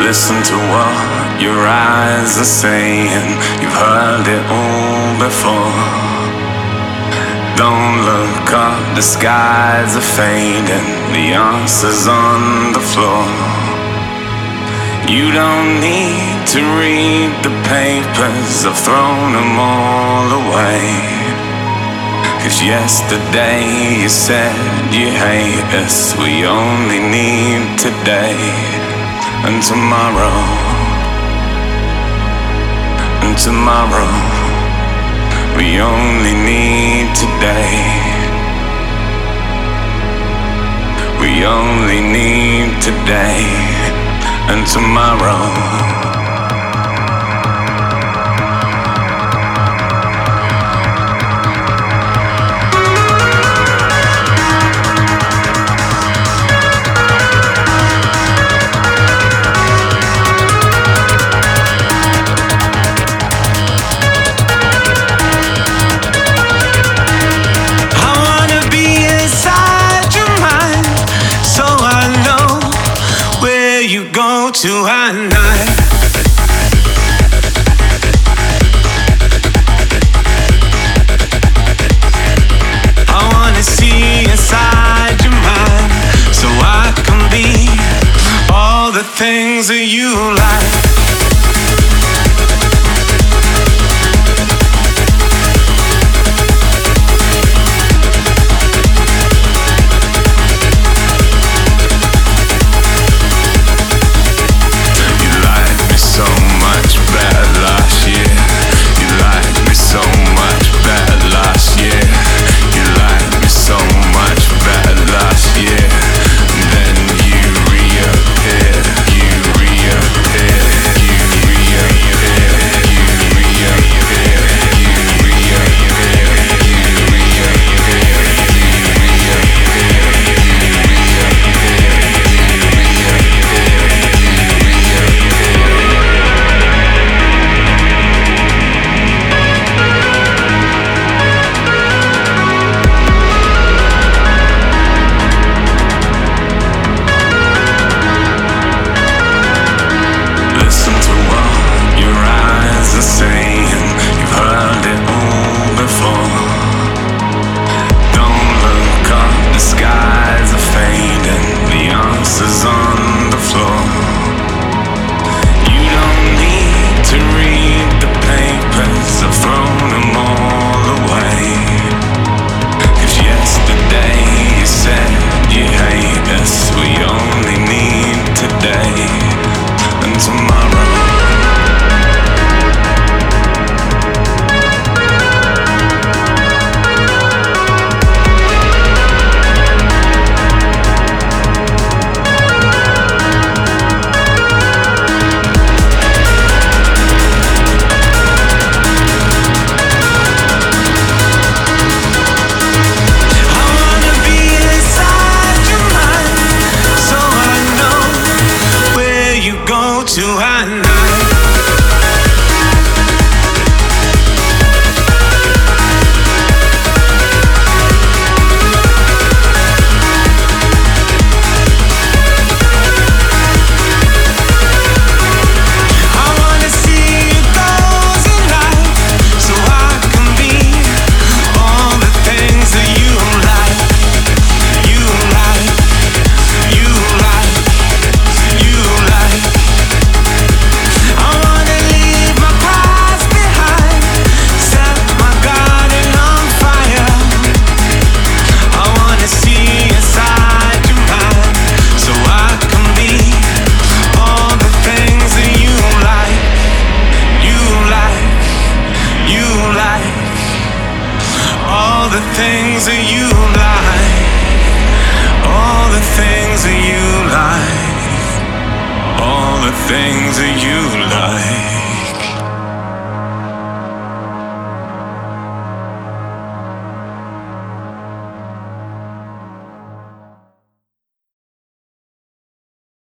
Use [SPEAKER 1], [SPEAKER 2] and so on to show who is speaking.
[SPEAKER 1] Listen to what your eyes are saying. You've heard it all before. Don't look up, the skies are fading. The answer's on the floor. You don't need to read the papers, I've thrown them all away. 'Cause yesterday you said you hate us. We only need today and tomorrow. And tomorrow, we only need today. We only need today and tomorrow.
[SPEAKER 2] To at night, I wanna see inside your mind, so I can be all the things that you like. Things that you like, all the things that you like, all the things that you like.